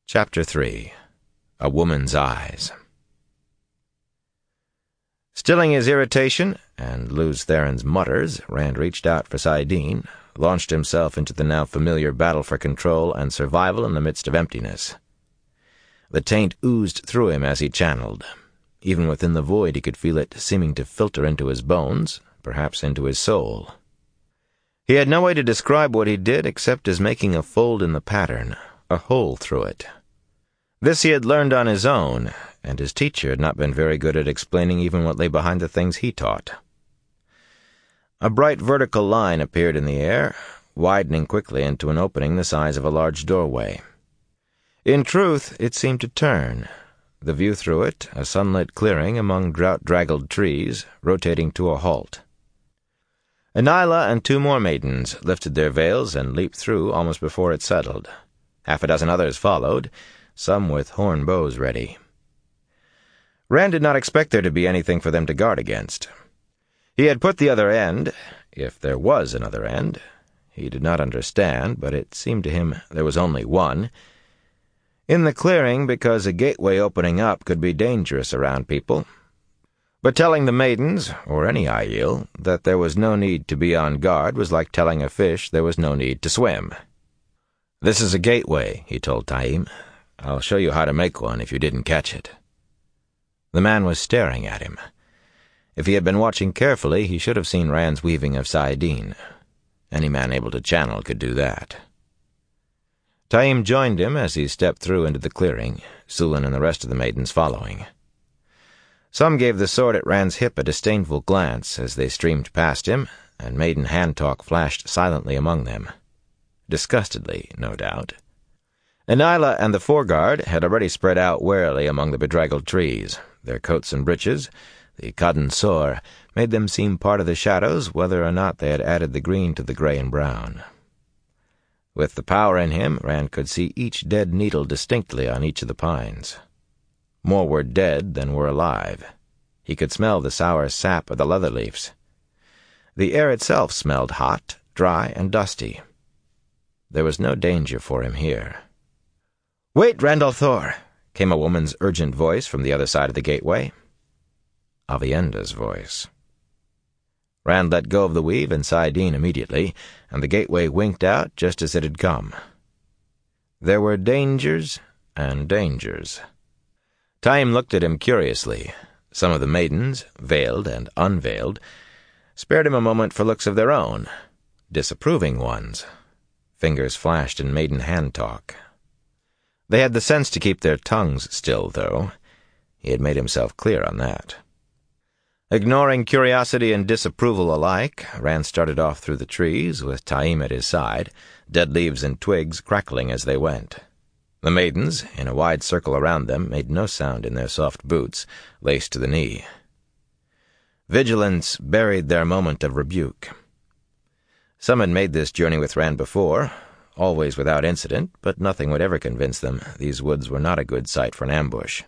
Chapter 3. A Woman's Eyes. Stilling his irritation and Lews Theron's mutters, Rand reached out for saidin, launched himself into the now familiar battle for control and survival in the midst of emptiness. The taint oozed through him as he channeled. Even within the void he could feel it seeming to filter into his bones, perhaps into his soul. He had no way to describe what he did except as making a fold in the pattern, a hole through it. This he had learned on his own, and his teacher had not been very good at explaining even what lay behind the things he taught. A bright vertical line appeared in the air, widening quickly into an opening the size of a large doorway. In truth, it seemed to turn, the view through it, a sunlit clearing among drought-draggled trees, rotating to a halt. Anyla and two more maidens lifted their veils and leaped through almost before it settled. Half a dozen others followed, some with horn bows ready. Rand did not expect there to be anything for them to guard against. He had put the other end, if there was another end. He did not understand, but it seemed to him there was only one. In the clearing, because a gateway opening up could be dangerous around people. But telling the maidens, or any Aiel, that there was no need to be on guard was like telling a fish there was no need to swim. "This is a gateway," he told Taim. "I'll show you how to make one if you didn't catch it." The man was staring at him. If he had been watching carefully, he should have seen Rand's weaving of saidin. Any man able to channel could do that. Taim joined him as he stepped through into the clearing, Sulin and the rest of the maidens following. Some gave the sword at Rand's hip a disdainful glance as they streamed past him, and maiden hand-talk flashed silently among them. Disgustedly, no doubt. Anyla and the foreguard had already spread out warily among the bedraggled trees. Their coats and breeches, the Cadan Sor, made them seem part of the shadows, whether or not they had added the green to the gray and brown. With the power in him, Rand could see each dead needle distinctly on each of the pines. More were dead than were alive. He could smell the sour sap of the leather leaves. The air itself smelled hot, dry, and dusty. There was no danger for him here. "Wait, Randall Thor!" came a woman's urgent voice from the other side of the gateway. Avienda's voice. Rand let go of the weave and saidin immediately, and the gateway winked out just as it had come. There were dangers and dangers. Taim looked at him curiously. Some of the maidens, veiled and unveiled, spared him a moment for looks of their own, disapproving ones. Fingers flashed in maiden hand-talk. They had the sense to keep their tongues still, though. He had made himself clear on that. Ignoring curiosity and disapproval alike, Rand started off through the trees, with Taim at his side, dead leaves and twigs crackling as they went. The maidens, in a wide circle around them, made no sound in their soft boots, laced to the knee. Vigilance buried their moment of rebuke. Some had made this journey with Rand before, always without incident, but nothing would ever convince them these woods were not a good site for an ambush.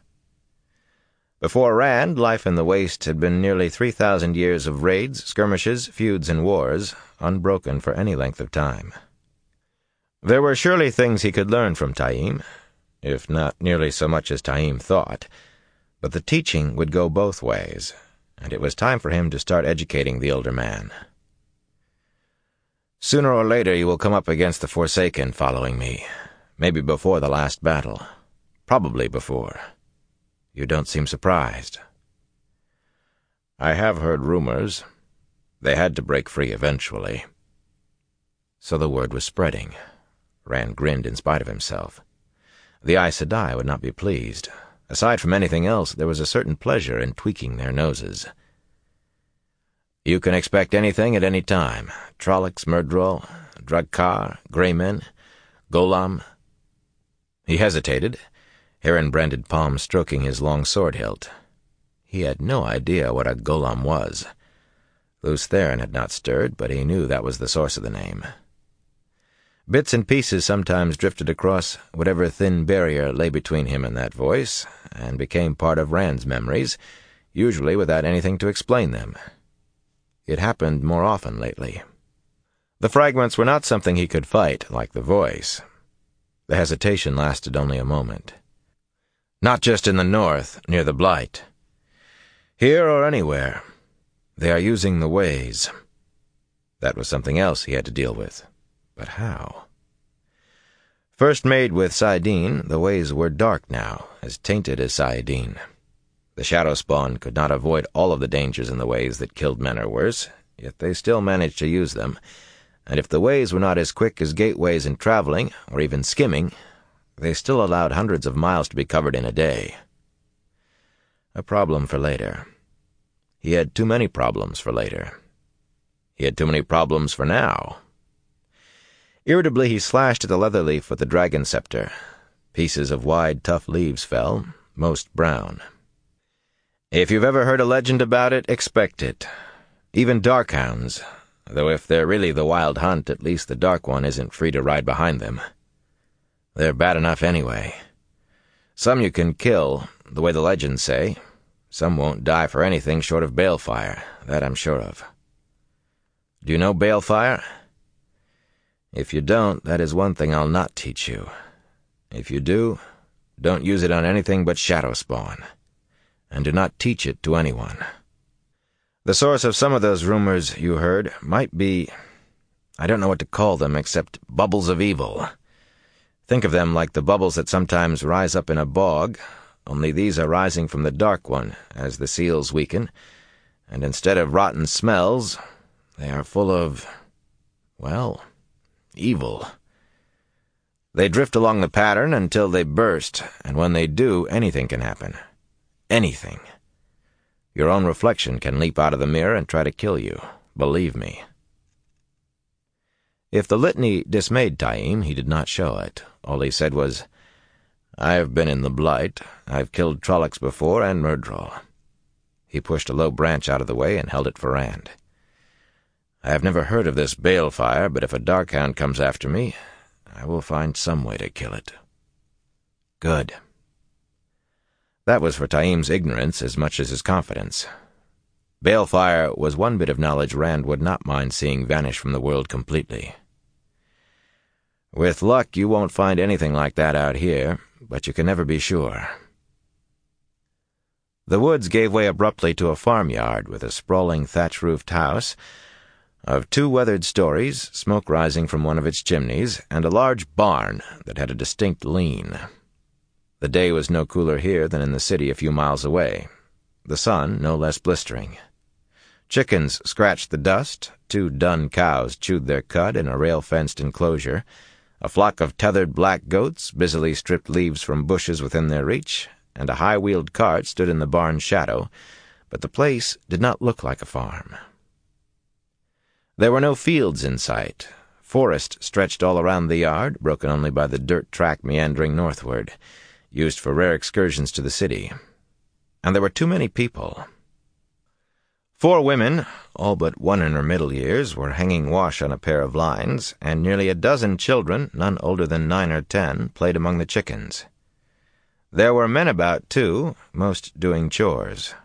Before Rand, life in the waste had been nearly 3,000 years of raids, skirmishes, feuds, and wars, unbroken for any length of time. There were surely things he could learn from Taim, if not nearly so much as Taim thought, but the teaching would go both ways, and it was time for him to start educating the older man. "Sooner or later you will come up against the Forsaken following me, maybe before the last battle, probably before. You don't seem surprised." "I have heard rumors. They had to break free eventually." So the word was spreading. Rand grinned in spite of himself. The Aes Sedai would not be pleased. Aside from anything else, there was a certain pleasure in tweaking their noses. "You can expect anything at any time. Trollocs, Myrddraal, Draghkar, Greymen, Golem." He hesitated, heron-branded palm stroking his long sword hilt. He had no idea what a Golem was. Lews Theron had not stirred, but he knew that was the source of the name. Bits and pieces sometimes drifted across whatever thin barrier lay between him and that voice, and became part of Rand's memories, usually without anything to explain them. It happened more often lately. The fragments were not something he could fight, like the voice. The hesitation lasted only a moment. "Not just in the north, near the Blight. Here or anywhere. They are using the Ways." That was something else he had to deal with. But how? First made with Saidin, the Ways were dark now, as tainted as Saidin. The Shadow Spawn could not avoid all of the dangers in the Ways that killed men or worse, yet they still managed to use them, and if the Ways were not as quick as gateways in traveling, or even skimming, they still allowed hundreds of miles to be covered in a day. A problem for later. He had too many problems for later. He had too many problems for now. Irritably, he slashed at the leather leaf with the dragon scepter. Pieces of wide, tough leaves fell, most brown. If you've ever heard a legend about it, expect it. Even darkhounds, though if they're really the Wild Hunt, at least the Dark One isn't free to ride behind them. They're bad enough anyway. Some you can kill, the way the legends say. Some won't die for anything short of balefire, that I'm sure of. Do you know balefire? If you don't, that is one thing I'll not teach you. If you do, don't use it on anything but Shadow Spawn, and do not teach it to anyone. The source of some of those rumors you heard might be, I don't know what to call them except bubbles of evil. Think of them like the bubbles that sometimes rise up in a bog, only these are rising from the Dark One as the seals weaken, and instead of rotten smells, they are full of, well, evil. They drift along the pattern until they burst, and when they do, anything can happen. Anything. Your own reflection can leap out of the mirror and try to kill you, believe me. If the litany dismayed Taim, he did not show it. All he said was, "I've been in the Blight. I've killed Trollocs before and Myrddraal." He pushed a low branch out of the way and held it for Rand. "I have never heard of this balefire, but if a Darkhound comes after me, I will find some way to kill it." Good. That was for Taim's ignorance as much as his confidence. Balefire was one bit of knowledge Rand would not mind seeing vanish from the world completely. With luck, you won't find anything like that out here, but you can never be sure. The woods gave way abruptly to a farmyard with a sprawling thatch-roofed house of 2 weathered stories, smoke rising from one of its chimneys, and a large barn that had a distinct lean. The day was no cooler here than in the city a few miles away, the sun no less blistering. Chickens scratched the dust, 2 dun cows chewed their cud in a rail-fenced enclosure, a flock of tethered black goats busily stripped leaves from bushes within their reach, and a high-wheeled cart stood in the barn's shadow, but the place did not look like a farm. There were no fields in sight. Forest stretched all around the yard, broken only by the dirt track meandering northward, used for rare excursions to the city. And there were too many people. 4 women, all but one in her middle years, were hanging wash on a pair of lines, and nearly a dozen children, none older than 9 or 10, played among the chickens. There were men about, too, most doing chores.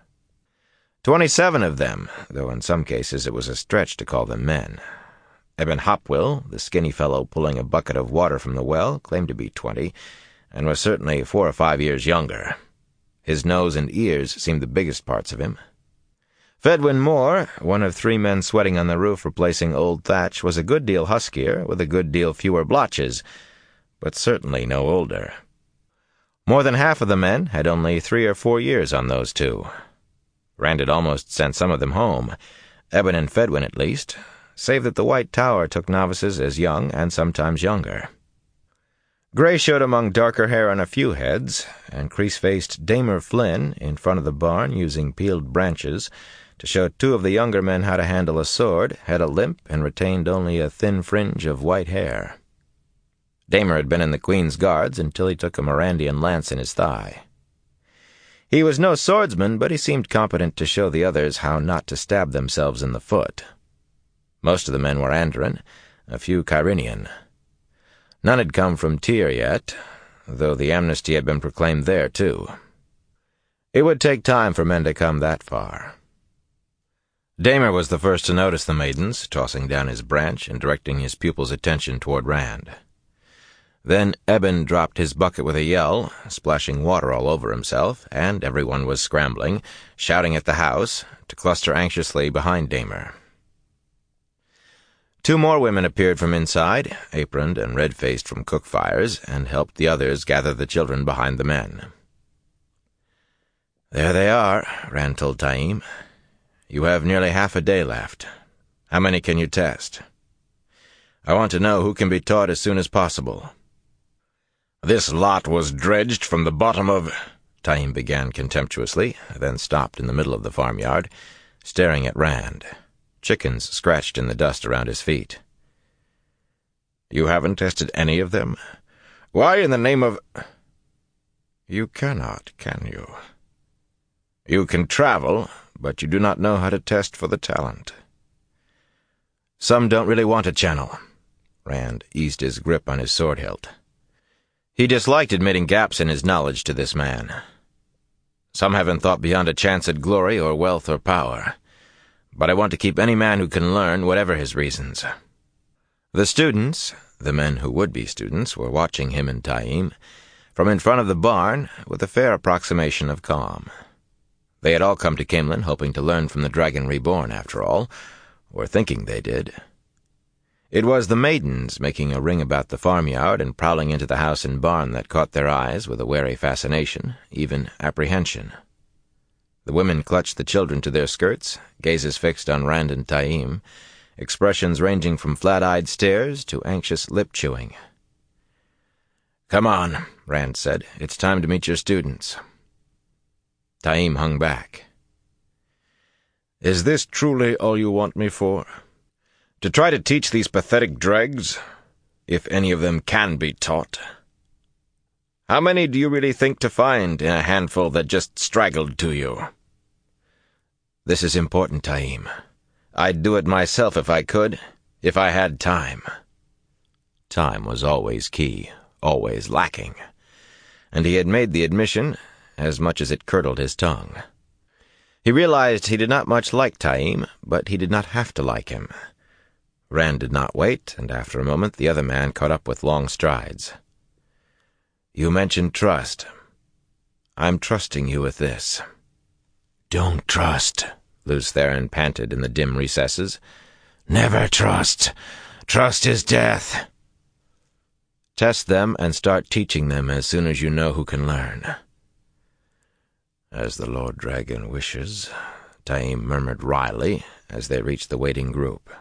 27 of them, though in some cases it was a stretch to call them men. Eben Hopwill, the skinny fellow pulling a bucket of water from the well, claimed to be 20, and was certainly 4 or 5 years younger. His nose and ears seemed the biggest parts of him. Fedwin Moore, one of 3 men sweating on the roof replacing old thatch, was a good deal huskier, with a good deal fewer blotches, but certainly no older. More than half of the men had only 3 or 4 years on those 2. Rand had almost sent some of them home, Eben and Fedwin at least, save that the White Tower took novices as young and sometimes younger. Gray showed among darker hair on a few heads, and crease-faced Damer Flynn in front of the barn using peeled branches to show 2 of the younger men how to handle a sword, had a limp and retained only a thin fringe of white hair. Damer had been in the Queen's Guards until he took a Mirandian lance in his thigh. He was no swordsman, but he seemed competent to show the others how not to stab themselves in the foot. Most of the men were Andoran, a few Kyrenian. None had come from Tyr yet, though the amnesty had been proclaimed there, too. It would take time for men to come that far. Damer was the first to notice the maidens, tossing down his branch and directing his pupil's attention toward Rand. Then Eben dropped his bucket with a yell, splashing water all over himself, and everyone was scrambling, shouting at the house, to cluster anxiously behind Damer. 2 more women appeared from inside, aproned and red-faced from cook fires, and helped the others gather the children behind the men. "There they are," Rand told Taim. "You have nearly half a day left. How many can you test? I want to know who can be taught as soon as possible." "This lot was dredged from the bottom of—" Taim began contemptuously, then stopped in the middle of the farmyard, staring at Rand. Chickens scratched in the dust around his feet. "You haven't tested any of them? Why in the name of—" "You cannot, can you? You can travel, but you do not know how to test for the talent." "Some don't really want a channel." Rand eased his grip on his sword hilt. He disliked admitting gaps in his knowledge to this man. "Some haven't thought beyond a chance at glory or wealth or power. But I want to keep any man who can learn, whatever his reasons." The students, the men who would be students, were watching him and Taim from in front of the barn with a fair approximation of calm. They had all come to Caemlyn hoping to learn from the Dragon Reborn, after all, or thinking they did. It was the maidens making a ring about the farmyard and prowling into the house and barn that caught their eyes with a wary fascination, even apprehension. The women clutched the children to their skirts, gazes fixed on Rand and Taim, expressions ranging from flat-eyed stares to anxious lip-chewing. "Come on," Rand said. "It's time to meet your students." Taim hung back. "Is this truly all you want me for? To try to teach these pathetic dregs, if any of them can be taught? How many do you really think to find in a handful that just straggled to you?" "This is important, Taim. I'd do it myself if I could, if I had time." Time was always key, always lacking, and he had made the admission as much as it curdled his tongue. He realized he did not much like Taim, but he did not have to like him. Rand did not wait, and after a moment the other man caught up with long strides. "You mentioned trust. I'm trusting you with this." "Don't trust," Lews Therin panted in the dim recesses. "Never trust. Trust is death." "Test them and start teaching them as soon as you know who can learn." "As the Lord Dragon wishes," Taim murmured wryly as they reached the waiting group.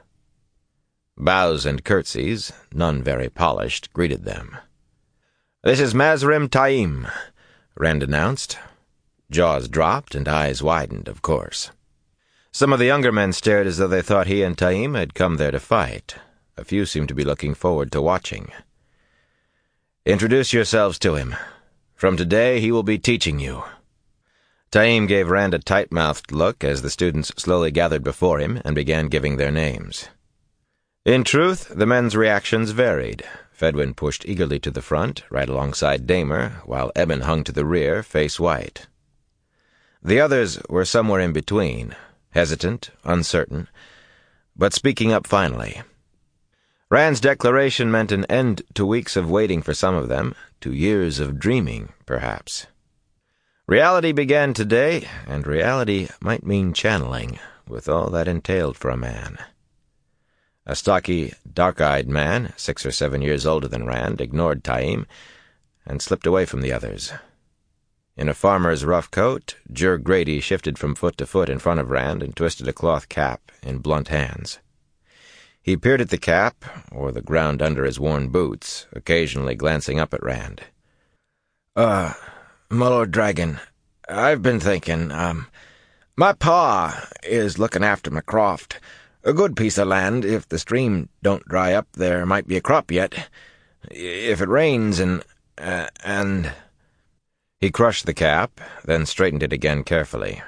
Bows and curtsies, none very polished, greeted them. "This is Mazrim Taim," Rand announced. Jaws dropped and eyes widened, of course. Some of the younger men stared as though they thought he and Taim had come there to fight. A few seemed to be looking forward to watching. "Introduce yourselves to him. From today he will be teaching you." Taim gave Rand a tight-mouthed look as the students slowly gathered before him and began giving their names. In truth, the men's reactions varied. Fedwin pushed eagerly to the front, right alongside Damer, while Eben hung to the rear, face white. The others were somewhere in between, hesitant, uncertain, but speaking up finally. Rand's declaration meant an end to weeks of waiting for some of them, to years of dreaming, perhaps. Reality began today, and reality might mean channeling, with all that entailed for a man. A stocky, dark-eyed man, 6 or 7 years older than Rand, ignored Taim and slipped away from the others. In a farmer's rough coat, Jur Grady shifted from foot to foot in front of Rand and twisted a cloth cap in blunt hands. He peered at the cap, or the ground under his worn boots, occasionally glancing up at Rand. My Lord Dragon, I've been thinking, my pa is looking after my croft. A good piece of land. If the stream don't dry up, there might be a crop yet. If it rains and... He crushed the cap, then straightened it again carefully.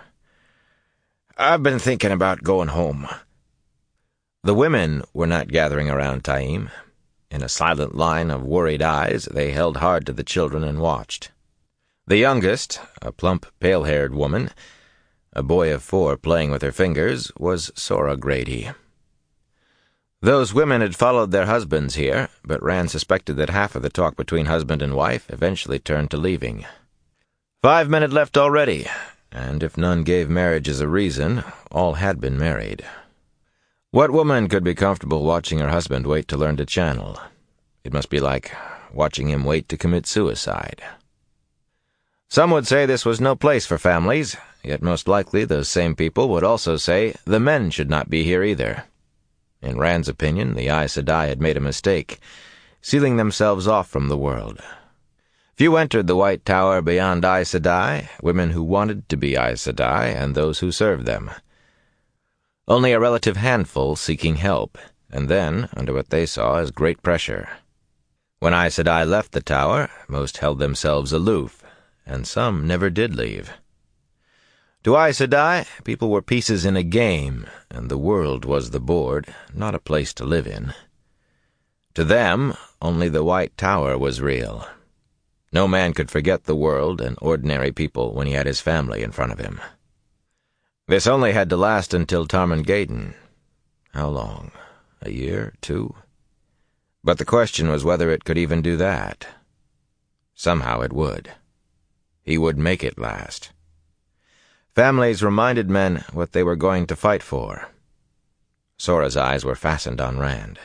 I've been thinking about going home. The women were not gathering around Taim. In a silent line of worried eyes, they held hard to the children and watched. The youngest, a plump, pale-haired woman, a boy of 4 playing with her fingers, was Sora Grady. Those women had followed their husbands here, but Rand suspected that half of the talk between husband and wife eventually turned to leaving. 5 men had left already, and if none gave marriage as a reason, all had been married. What woman could be comfortable watching her husband wait to learn to channel? It must be like watching him wait to commit suicide. Some would say this was no place for families, yet most likely those same people would also say the men should not be here either. In Rand's opinion, the Aes Sedai had made a mistake, sealing themselves off from the world. Few entered the White Tower beyond Aes Sedai, women who wanted to be Aes Sedai and those who served them. Only a relative handful seeking help, and then under what they saw as great pressure. When Aes Sedai left the tower, most held themselves aloof, and some never did leave. To Aes Sedai, people were pieces in a game, and the world was the board, not a place to live in. To them, only the White Tower was real. No man could forget the world and ordinary people when he had his family in front of him. This only had to last until Tarmangaden. How long? A year? 2? But the question was whether it could even do that. Somehow it would. He would make it last. Families reminded men what they were going to fight for. Sora's eyes were fastened on Rand.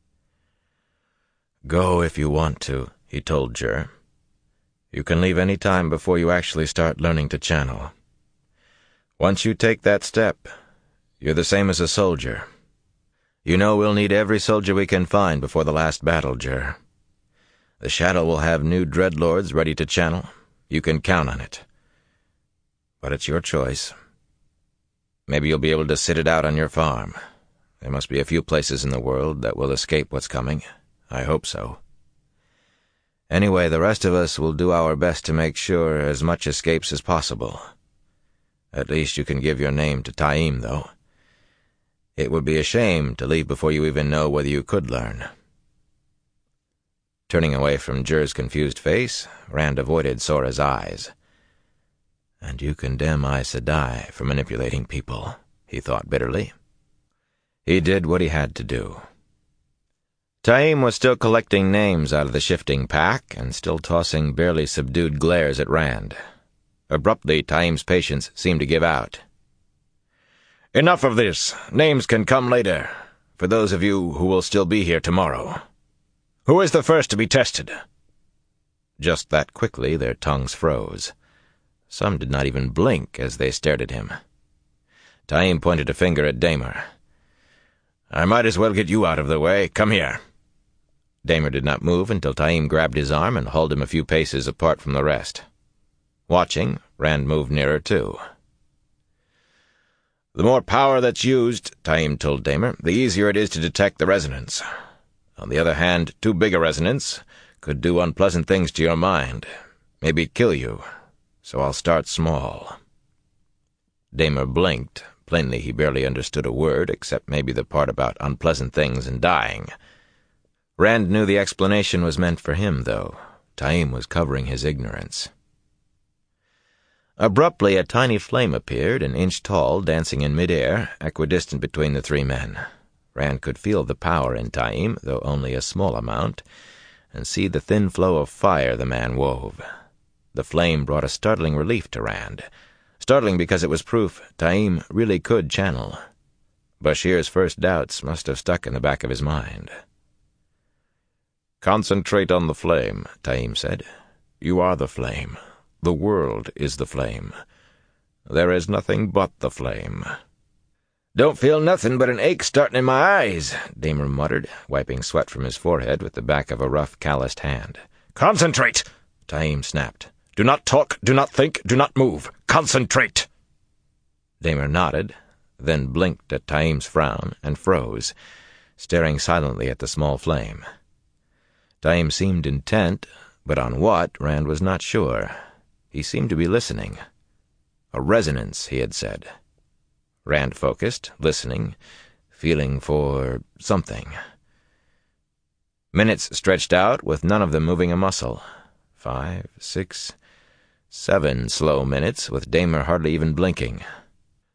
"Go if you want to," he told Jur. "You can leave any time before you actually start learning to channel. Once you take that step, you're the same as a soldier. You know we'll need every soldier we can find before the last battle, Jur. The Shadow will have new dreadlords ready to channel. You can count on it. But it's your choice. Maybe you'll be able to sit it out on your farm. There must be a few places in the world that will escape what's coming. I hope so. Anyway, the rest of us will do our best to make sure as much escapes as possible. At least you can give your name to Taim, though. It would be a shame to leave before you even know whether you could learn." Turning away from Jur's confused face, Rand avoided Sora's eyes. "And you condemn Aes Sedai for manipulating people," he thought bitterly. He did what he had to do. Taim was still collecting names out of the shifting pack and still tossing barely subdued glares at Rand. Abruptly, Taim's patience seemed to give out. "Enough of this. Names can come later, for those of you who will still be here tomorrow. Who is the first to be tested?" Just that quickly, their tongues froze. Some did not even blink as they stared at him. Taim pointed a finger at Damer. "I might as well get you out of the way. Come here." Damer did not move until Taim grabbed his arm and hauled him a few paces apart from the rest. Watching, Rand moved nearer too. "The more power that's used," Taim told Damer, "the easier it is to detect the resonance. On the other hand, too big a resonance could do unpleasant things to your mind, maybe kill you. So I'll start small." Damer blinked. Plainly he barely understood a word, except maybe the part about unpleasant things and dying. Rand knew the explanation was meant for him, though. Taim was covering his ignorance. Abruptly, a tiny flame appeared, an inch tall, dancing in midair, equidistant between the 3 men. Rand could feel the power in Taim, though only a small amount, and see the thin flow of fire the man wove. The flame brought a startling relief to Rand. Startling because it was proof Taim really could channel. Bashir's first doubts must have stuck in the back of his mind. "Concentrate on the flame," Taim said. "You are the flame. The world is the flame. There is nothing but the flame." "Don't feel nothing but an ache starting in my eyes," Damer muttered, wiping sweat from his forehead with the back of a rough, calloused hand. "Concentrate!" Taim snapped. "Do not talk, do not think, do not move. Concentrate!" Damer nodded, then blinked at Taim's frown and froze, staring silently at the small flame. Taim seemed intent, but on what, Rand was not sure. He seemed to be listening. A resonance, he had said. Rand focused, listening, feeling for something. Minutes stretched out with none of them moving a muscle. 5, 6, 7 slow minutes with Damer hardly even blinking.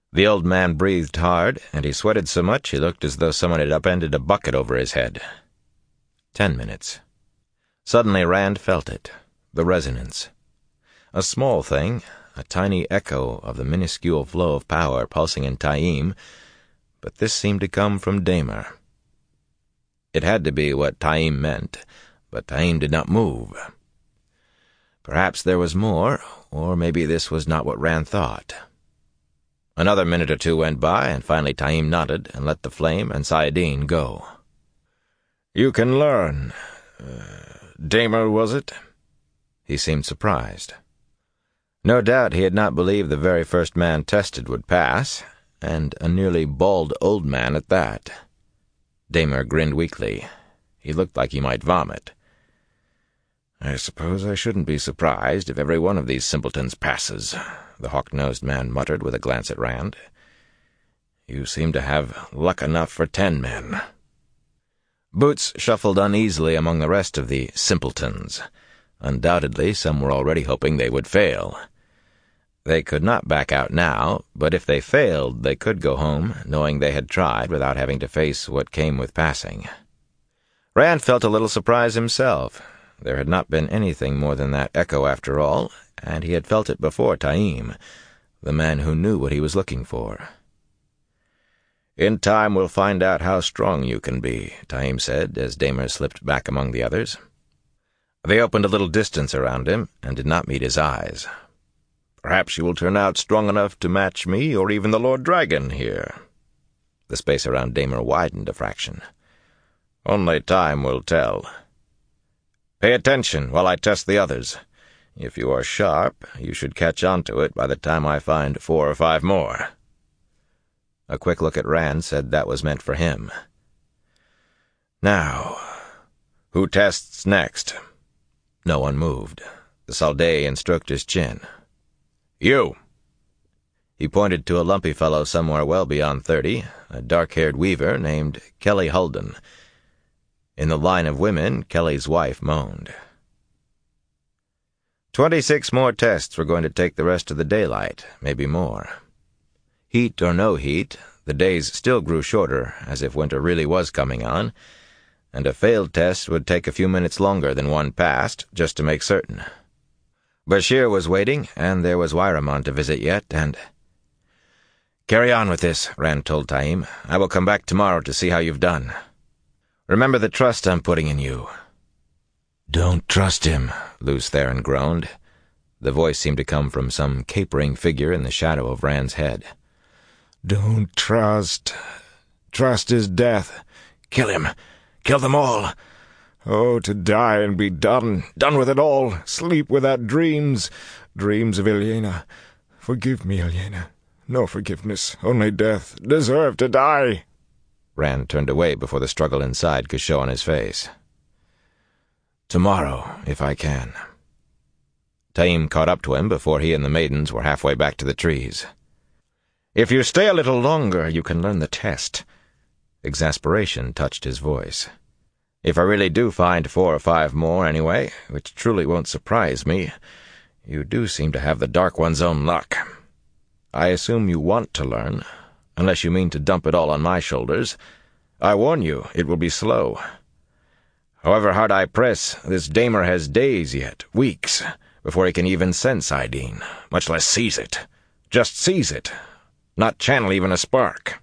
The old man breathed hard, and he sweated so much he looked as though someone had upended a bucket over his head. 10 minutes. Suddenly Rand felt it, the resonance. A small thing, a tiny echo of the minuscule flow of power pulsing in Taim, but this seemed to come from Damer. It had to be what Taim meant, but Taim did not move. Perhaps there was more, or maybe this was not what Rand thought. Another minute or two went by, and finally Taim nodded and let the flame and Saidin go. "You can learn. Damer, was it?" He seemed surprised. No doubt he had not believed the very first man tested would pass, and a nearly bald old man at that. Damer grinned weakly. He looked like he might vomit. "I suppose I shouldn't be surprised if every one of these simpletons passes," the hawk-nosed man muttered with a glance at Rand. "You seem to have luck enough for 10 men." Boots shuffled uneasily among the rest of the simpletons. Undoubtedly, some were already hoping they would fail. They could not back out now, but if they failed, they could go home, knowing they had tried without having to face what came with passing. Rand felt a little surprise himself. There had not been anything more than that echo after all, and he had felt it before Taim, the man who knew what he was looking for. "In time we'll find out how strong you can be," Taim said, as Damer slipped back among the others. They opened a little distance around him, and did not meet his eyes. "Perhaps you will turn out strong enough to match me or even the Lord Dragon here." The space around Damer widened a fraction. "Only time will tell. Pay attention while I test the others. If you are sharp, you should catch on to it by the time I find 4 or 5 more." A quick look at Rand said that was meant for him. "Now, who tests next?" No one moved. The Saldaean stroked his chin. "You!" He pointed to a lumpy fellow somewhere well beyond 30, a dark-haired weaver named Kelly Hulden. In the line of women, Kelly's wife moaned. 26 more tests were going to take the rest of the daylight, maybe more. Heat or no heat, the days still grew shorter, as if winter really was coming on, and a failed test would take a few minutes longer than one passed, just to make certain. Bashir was waiting, and there was Wyramon to visit yet, and— "Carry on with this," Rand told Taim. "I will come back tomorrow to see how you've done. Remember the trust I'm putting in you." "Don't trust him," Lews Therin groaned. The voice seemed to come from some capering figure in the shadow of Rand's head. "Don't trust. Trust is death. Kill him. Kill them all. Oh, to die and be done with it all. Sleep without dreams. Dreams of Ilyena. Forgive me, Ilyena. No forgiveness, only death. Deserve to die." Rand turned away before the struggle inside could show on his face. "Tomorrow, if I can." Taim caught up to him before he and the maidens were halfway back to the trees. "If you stay a little longer, you can learn the test." Exasperation touched his voice. "If I really do find 4 or 5 more anyway, which truly won't surprise me, you do seem to have the Dark One's own luck. I assume you want to learn, unless you mean to dump it all on my shoulders. I warn you, it will be slow. However hard I press, this Damer has days yet, weeks, before he can even sense Saidin, much less seize it. Just seize it, not channel even a spark."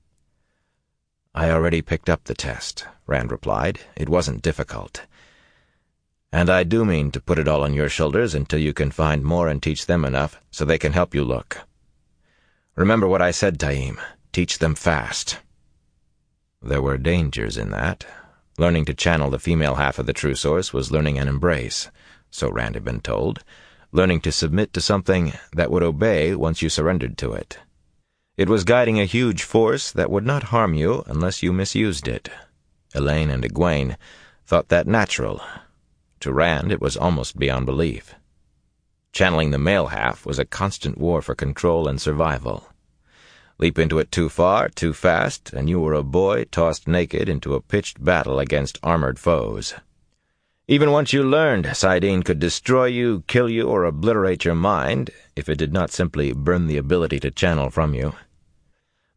"I already picked up the test," Rand replied. "It wasn't difficult. And I do mean to put it all on your shoulders until you can find more and teach them enough so they can help you look. Remember what I said, Taim. Teach them fast." There were dangers in that. Learning to channel the female half of the true source was learning an embrace, so Rand had been told. Learning to submit to something that would obey once you surrendered to it. It was guiding a huge force that would not harm you unless you misused it. Elaine and Egwene thought that natural. To Rand it was almost beyond belief. Channeling the male half was a constant war for control and survival. Leap into it too far, too fast, and you were a boy tossed naked into a pitched battle against armored foes. Even once you learned, Saidin could destroy you, kill you, or obliterate your mind if it did not simply burn the ability to channel from you.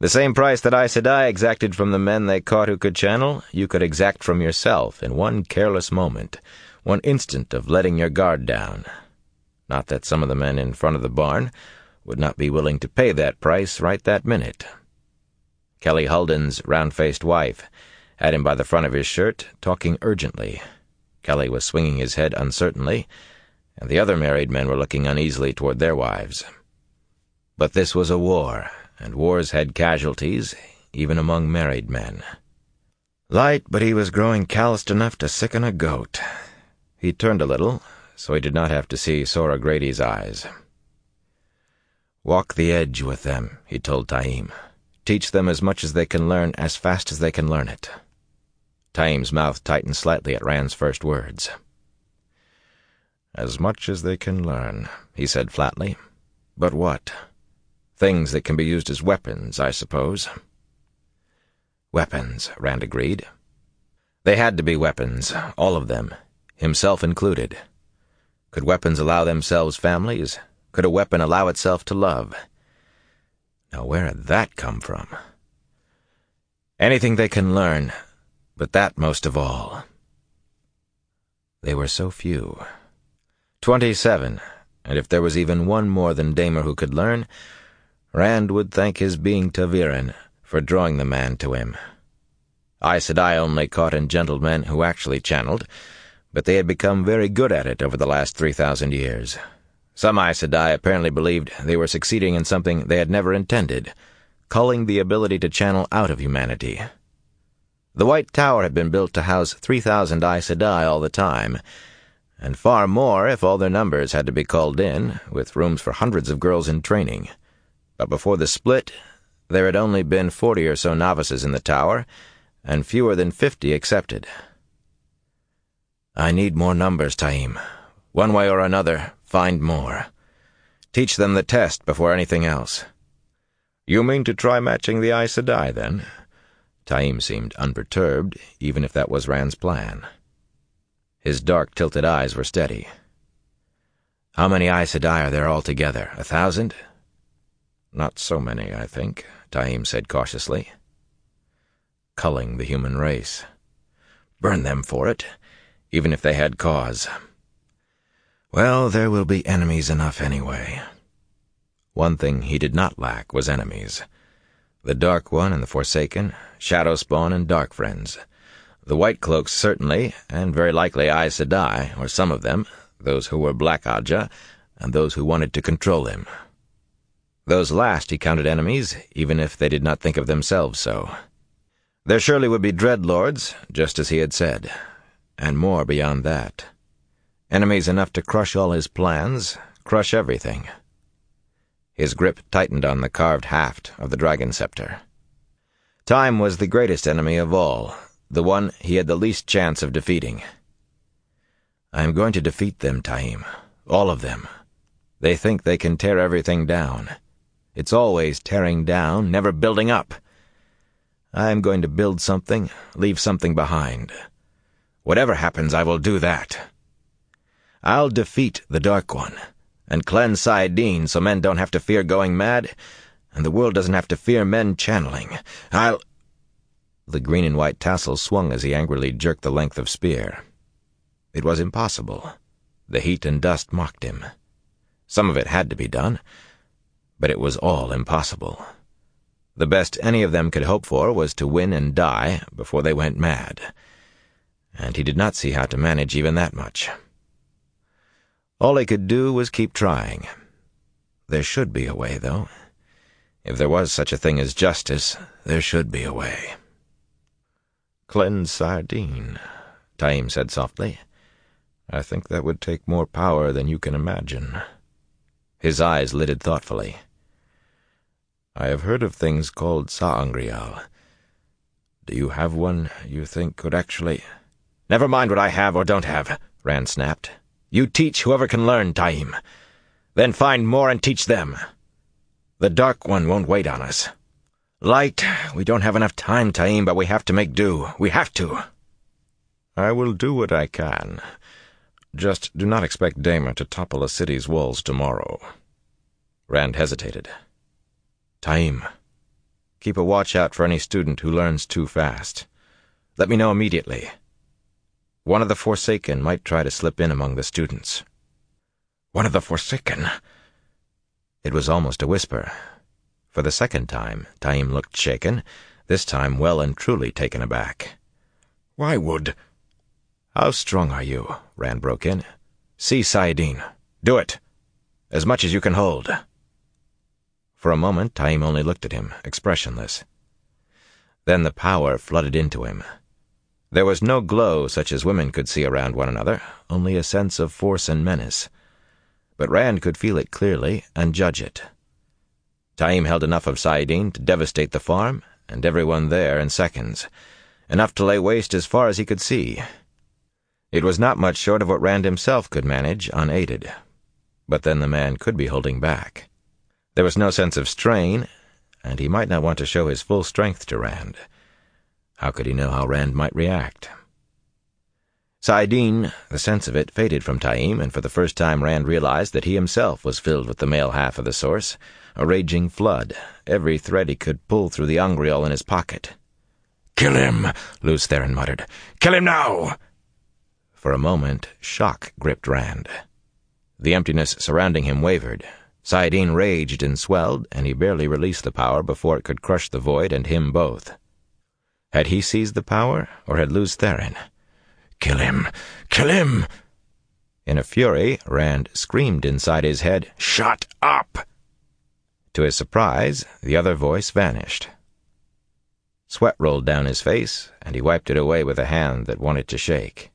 The same price that Aes Sedai exacted from the men they caught who could channel, you could exact from yourself in one careless moment, one instant of letting your guard down. Not that some of the men in front of the barn would not be willing to pay that price right that minute. Kelly Hulden's round-faced wife had him by the front of his shirt, talking urgently. Kelly was swinging his head uncertainly, and the other married men were looking uneasily toward their wives. But this was a war, and wars had casualties, even among married men. Light, but he was growing calloused enough to sicken a goat. He turned a little, so he did not have to see Sora Grady's eyes. "Walk the edge with them," he told Taim. "Teach them as much as they can learn as fast as they can learn it." Taim's mouth tightened slightly at Rand's first words. "As much as they can learn," he said flatly. "But what? Things that can be used as weapons, I suppose." "Weapons," Rand agreed. They had to be weapons, all of them, himself included. Could weapons allow themselves families? Could a weapon allow itself to love? Now where had that come from? Anything they can learn, but that most of all. They were so few. 27, and if there was even one more than Damer who could learn, Rand would thank his being ta'veren for drawing the man to him. Aes Sedai only caught and gentled men who actually channeled, but they had become very good at it over the last 3,000 years. Some Aes Sedai apparently believed they were succeeding in something they had never intended, culling the ability to channel out of humanity. The White Tower had been built to house 3,000 Aes Sedai all the time, and far more if all their numbers had to be called in, with rooms for hundreds of girls in training. But before the split, there had only been 40 or so novices in the tower, and fewer than 50 accepted. "I need more numbers, Taim. One way or another, find more. Teach them the test before anything else." "You mean to try matching the Aes Sedai, then?" Taim seemed unperturbed, even if that was Rand's plan. His dark, tilted eyes were steady. "How many Aes Sedai are there altogether? 1,000? "Not so many, I think," Taim said cautiously. Culling the human race. Burn them for it, even if they had cause. Well, there will be enemies enough anyway. One thing he did not lack was enemies. The Dark One and the Forsaken, Shadowspawn and Dark Friends. The White Cloaks certainly, and very likely Aes Sedai, or some of them, those who were Black Ajah, and those who wanted to control him. Those last he counted enemies, even if they did not think of themselves so. There surely would be Dreadlords, just as he had said, and more beyond that. Enemies enough to crush all his plans, crush everything. His grip tightened on the carved haft of the dragon scepter. Time was the greatest enemy of all, the one he had the least chance of defeating. "I am going to defeat them, Taim. All of them. They think they can tear everything down. It's always tearing down, never building up. I am going to build something, leave something behind. Whatever happens, I will do that. I'll defeat the Dark One, and cleanse saidin so men don't have to fear going mad, and the world doesn't have to fear men channeling. I'll—" The green and white tassel swung as he angrily jerked the length of spear. It was impossible. The heat and dust mocked him. Some of it had to be done, but it was all impossible. The best any of them could hope for was to win and die before they went mad, and he did not see how to manage even that much. All he could do was keep trying. There should be a way, though. If there was such a thing as justice, there should be a way. "Cleanse saidin," Taim said softly. "I think that would take more power than you can imagine." His eyes lidded thoughtfully. "I have heard of things called sa'angreal. Do you have one you think could actually—" "Never mind what I have or don't have," Rand snapped. "You teach whoever can learn, Taim. Then find more and teach them. The Dark One won't wait on us. Light, we don't have enough time, Taim, but we have to make do. We have to." "I will do what I can. Just do not expect Damer to topple a city's walls tomorrow." Rand hesitated. "Taim." Keep a watch out for any student who learns too fast. Let me know immediately. One of the Forsaken might try to slip in among the students." "One of the Forsaken?" It was almost a whisper. For the second time, Taim looked shaken, this time well and truly taken aback. "Why would—" "How strong are you?" Rand broke in. "See saidin. Do it. As much as you can hold." For a moment, Taim only looked at him, expressionless. Then the power flooded into him. There was no glow such as women could see around one another, only a sense of force and menace. But Rand could feel it clearly and judge it. Taim held enough of saidin to devastate the farm and everyone there in seconds, enough to lay waste as far as he could see. It was not much short of what Rand himself could manage unaided. But then the man could be holding back. There was no sense of strain, and he might not want to show his full strength to Rand. How could he know how Rand might react? Saidin, the sense of it, faded from Taim, and for the first time Rand realized that he himself was filled with the male half of the source, a raging flood, every thread he could pull through the ongryol in his pocket. "Kill him," Lews Therin muttered. "Kill him now!" For a moment, shock gripped Rand. The emptiness surrounding him wavered. Saidin raged and swelled, and he barely released the power before it could crush the void and him both. Had he seized the power, or had Lews Therin? "Kill him! Kill him!" In a fury, Rand screamed inside his head, "Shut up!" To his surprise, the other voice vanished. Sweat rolled down his face, and he wiped it away with a hand that wanted to shake.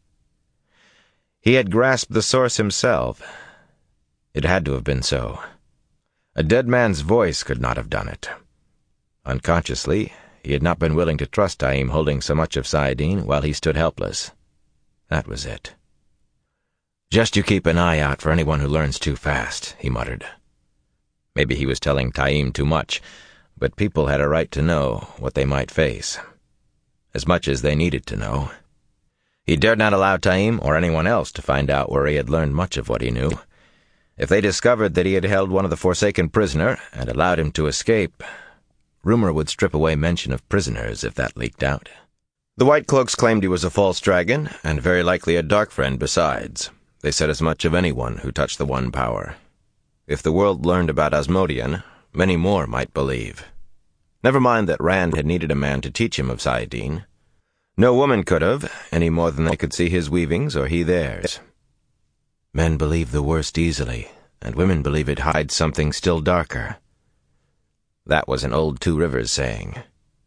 He had grasped the source himself. It had to have been so. A dead man's voice could not have done it. Unconsciously, he had not been willing to trust Taim holding so much of saidin while he stood helpless. That was it. "Just you keep an eye out for anyone who learns too fast," he muttered. Maybe he was telling Taim too much, but people had a right to know what they might face. As much as they needed to know. He dared not allow Taim or anyone else to find out where he had learned much of what he knew. If they discovered that he had held one of the Forsaken prisoner and allowed him to escape, rumor would strip away mention of prisoners if that leaked out. The White Cloaks claimed he was a false dragon, and very likely a dark friend besides. They said as much of anyone who touched the One Power. If the world learned about Asmodean, many more might believe. Never mind that Rand had needed a man to teach him of saidin. No woman could have, any more than they could see his weavings or he theirs. Men believe the worst easily, and women believe it hides something still darker. That was an old Two Rivers saying.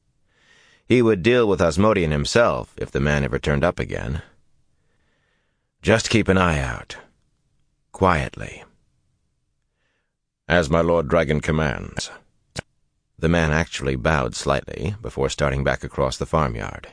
He would deal with Asmodean himself if the man ever turned up again. Just keep an eye out. Quietly. "As my Lord Dragon commands." The man actually bowed slightly before starting back across the farmyard.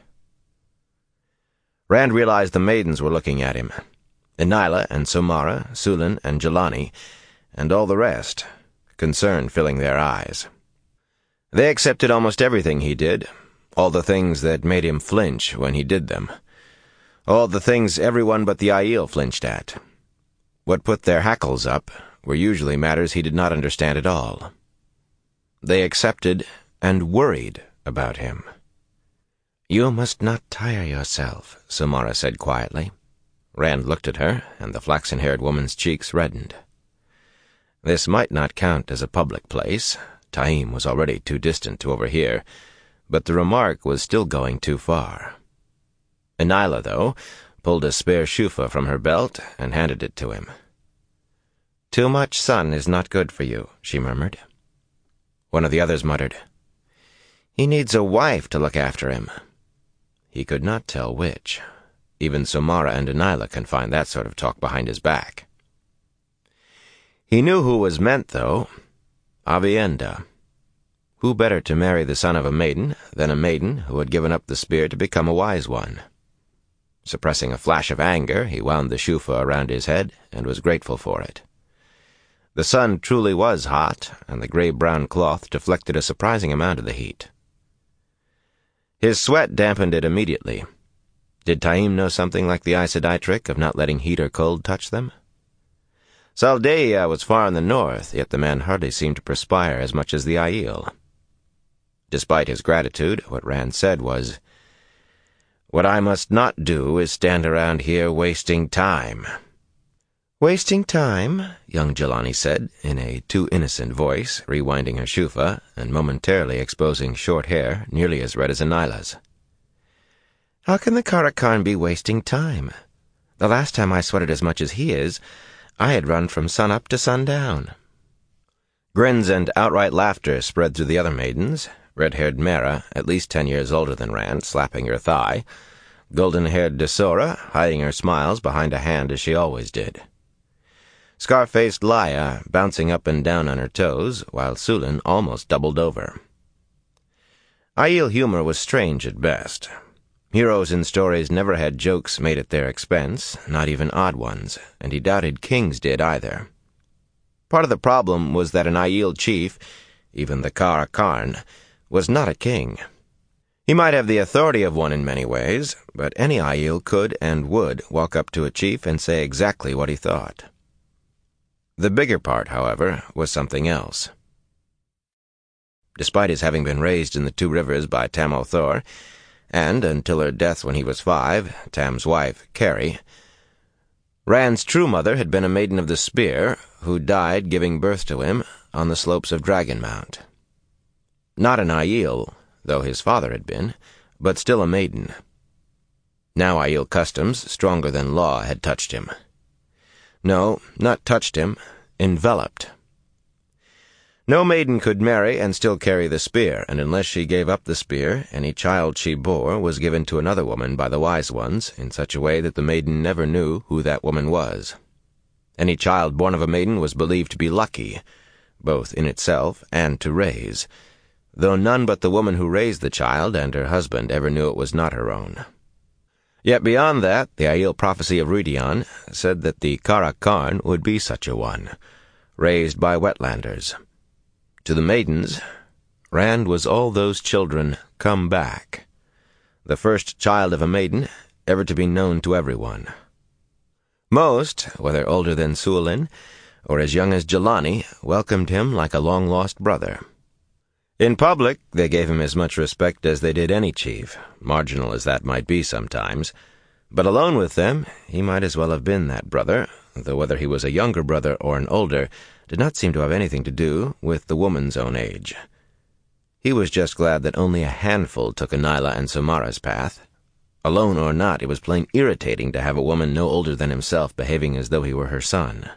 Rand realized the maidens were looking at him. Inyla and Somara, Sulin and Jelani, and all the rest, concern filling their eyes. They accepted almost everything he did, all the things that made him flinch when he did them, all the things everyone but the Aiel flinched at. What put their hackles up were usually matters he did not understand at all. They accepted and worried about him. "You must not tire yourself," Somara said quietly. Rand looked at her, and the flaxen-haired woman's cheeks reddened. This might not count as a public place. Taim was already too distant to overhear, but the remark was still going too far. Inyla, though, pulled a spare shufa from her belt and handed it to him. "Too much sun is not good for you," she murmured. One of the others muttered, "He needs a wife to look after him." He could not tell which. Even Somara and Inyla can find that sort of talk behind his back. He knew who was meant, though. Aviendha. Who better to marry the son of a maiden than a maiden who had given up the spear to become a wise one? Suppressing a flash of anger, he wound the shufa around his head and was grateful for it. The sun truly was hot, and the gray-brown cloth deflected a surprising amount of the heat. His sweat dampened it immediately. Did Taim know something like the Aes Sedai trick of not letting heat or cold touch them? Saldaea was far in the north, yet the man hardly seemed to perspire as much as the Aiel. Despite his gratitude, what Rand said was, "What I must not do is stand around here wasting time." "Wasting time?" young Jelani said, in a too innocent voice, rewinding her shufa and momentarily exposing short hair nearly as red as Anila's. "How can the Karakarn be wasting time? The last time I sweated as much as he is, I had run from sun-up to sundown." Grins and outright laughter spread through the other maidens, red-haired Mera, at least 10 years older than Rand, slapping her thigh, golden-haired Desora hiding her smiles behind a hand as she always did, scar-faced Laya bouncing up and down on her toes, while Sulin almost doubled over. Aiel humor was strange at best. Heroes in stories never had jokes made at their expense, not even odd ones, and he doubted kings did either. Part of the problem was that an Aiel chief, even the Karakarn, was not a king. He might have the authority of one in many ways, but any Aiel could and would walk up to a chief and say exactly what he thought. The bigger part, however, was something else. Despite his having been raised in the Two Rivers by Tam Othor, and, until her death when he was 5, Tam's wife, Carrie, Rand's true mother had been a maiden of the spear, who died giving birth to him on the slopes of Dragonmount. Not an Aiel, though his father had been, but still a maiden. Now Aiel customs, stronger than law, had touched him. No, not touched him, enveloped. No maiden could marry and still carry the spear, and unless she gave up the spear, any child she bore was given to another woman by the wise ones, in such a way that the maiden never knew who that woman was. Any child born of a maiden was believed to be lucky, both in itself and to raise, though none but the woman who raised the child and her husband ever knew it was not her own. Yet beyond that, the Aiel prophecy of Rhuidean said that the Karakarn would be such a one, raised by wetlanders. To the maidens, Rand was all those children come back, the first child of a maiden ever to be known to everyone. Most, whether older than Sulin or as young as Jelani, welcomed him like a long-lost brother. In public, they gave him as much respect as they did any chief, marginal as that might be sometimes, but alone with them, he might as well have been that brother, though whether he was a younger brother or an older did not seem to have anything to do with the woman's own age. He was just glad that only a handful took Anila and Samara's path. Alone or not, it was plain irritating to have a woman no older than himself behaving as though he were her son.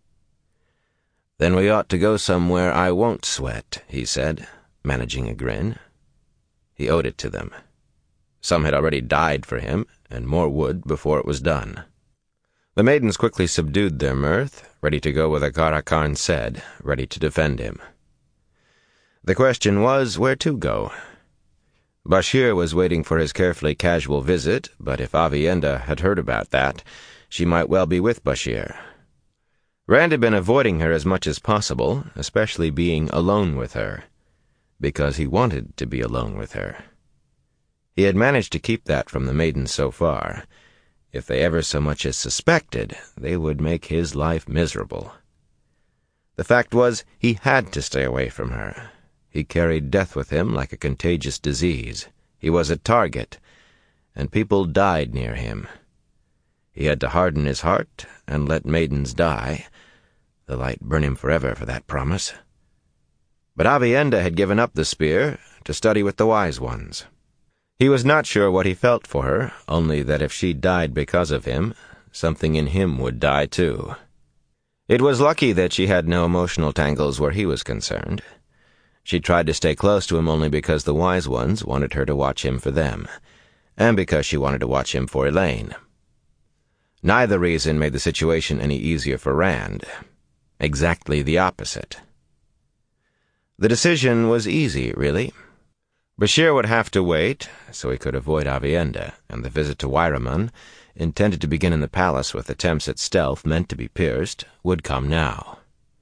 "Then we ought to go somewhere I won't sweat," he said, managing a grin. He owed it to them. Some had already died for him, and more would before it was done. The maidens quickly subdued their mirth, ready to go where the Karakarn said, ready to defend him. The question was where to go. Bashir was waiting for his carefully casual visit, but if Aviendha had heard about that, she might well be with Bashir. Rand had been avoiding her as much as possible, especially being alone with her, because he wanted to be alone with her. He had managed to keep that from the maidens so far. If they ever so much as suspected, they would make his life miserable. The fact was, he had to stay away from her. He carried death with him like a contagious disease. He was a target, and people died near him. He had to harden his heart and let maidens die. The light burn him forever for that promise. But Aviendha had given up the spear to study with the wise ones. He was not sure what he felt for her, only that if she died because of him, something in him would die too. It was lucky that she had no emotional tangles where he was concerned. She tried to stay close to him only because the wise ones wanted her to watch him for them, and because she wanted to watch him for Elaine. Neither reason made the situation any easier for Rand. Exactly the opposite. The decision was easy, really. Bashir would have to wait, so he could avoid Aviendha, and the visit to Wiramun, intended to begin in the palace with attempts at stealth meant to be pierced, would come now.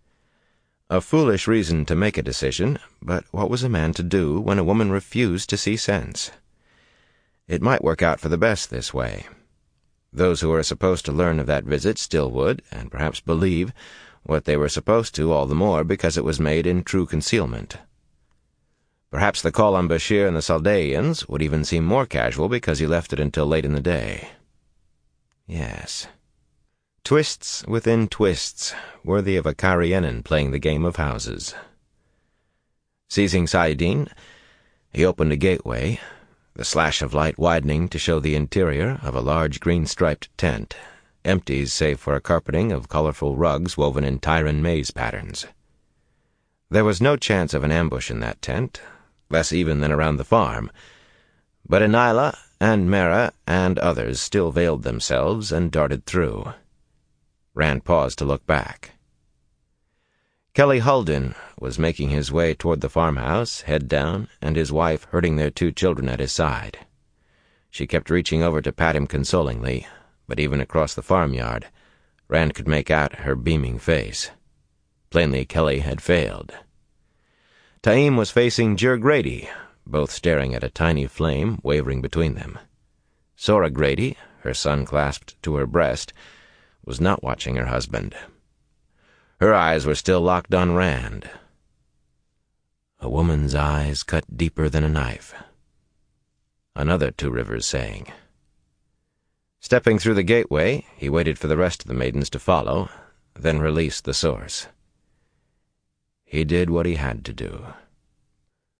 A foolish reason to make a decision, but what was a man to do when a woman refused to see sense? It might work out for the best this way. Those who were supposed to learn of that visit still would, and perhaps believe, what they were supposed to all the more because it was made in true concealment. Perhaps the call on Bashir and the Saldaeans would even seem more casual because he left it until late in the day. Yes. Twists within twists, worthy of a Carianan playing the game of houses. Seizing Saidin, he opened a gateway, the slash of light widening to show the interior of a large green-striped tent, empty save for a carpeting of colorful rugs woven in Tyran maze patterns. There was no chance of an ambush in that tent, less even than around the farm, but Inayla and Mera and others still veiled themselves and darted through. Rand paused to look back. Kelly Hulden was making his way toward the farmhouse, head down, and his wife herding their 2 children at his side. She kept reaching over to pat him consolingly, but even across the farmyard, Rand could make out her beaming face. Plainly, Kelly had failed. Taim was facing Jir Grady, both staring at a tiny flame wavering between them. Sora Grady, her son clasped to her breast, was not watching her husband. Her eyes were still locked on Rand. A woman's eyes cut deeper than a knife. Another Two Rivers saying. Stepping through the gateway, he waited for the rest of the maidens to follow, then released the source. He did what he had to do.